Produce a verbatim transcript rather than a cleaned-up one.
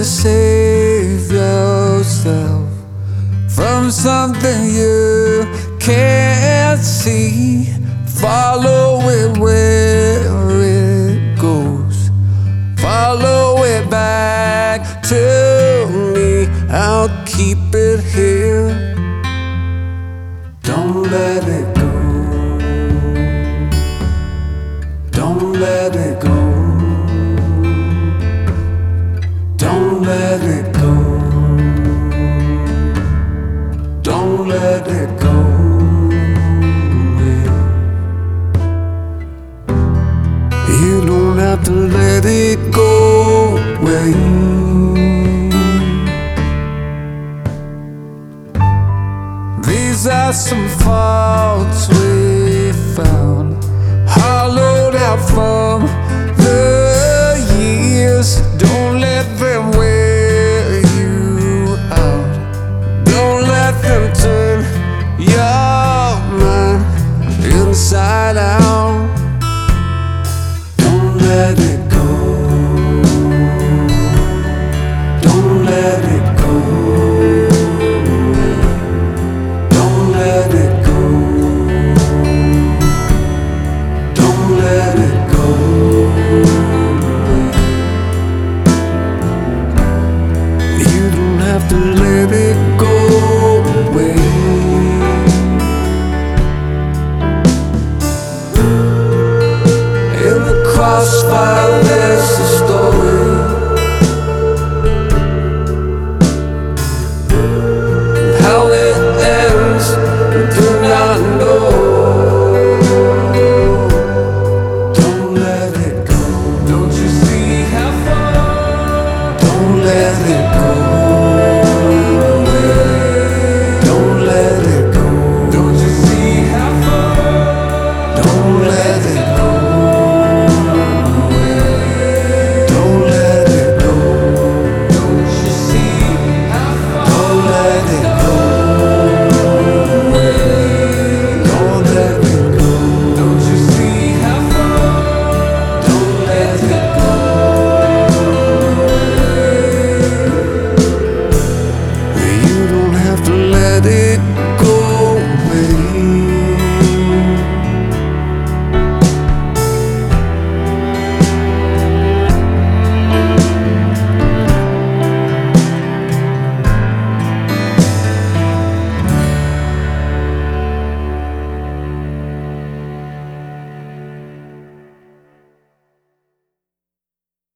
save yourself from something you can't see. Follow it where it goes, follow it back to me. I'll keep it here. Don't let it go, don't let it go, don't let it go, don't let it go. You don't have to let it go away. These are some faults we found, hollowed out from the years. Don't let them wear you out, don't let them turn your mind inside out. Don't let it go, don't let it go, don't let it go, don't let it go. You don't have to let it go away. In the crossfire there's a story, how it ends we do not know. Don't let it go, don't you see how far? Don't let it go away. Don't let it go, don't you see how far? Don't let it go. Let it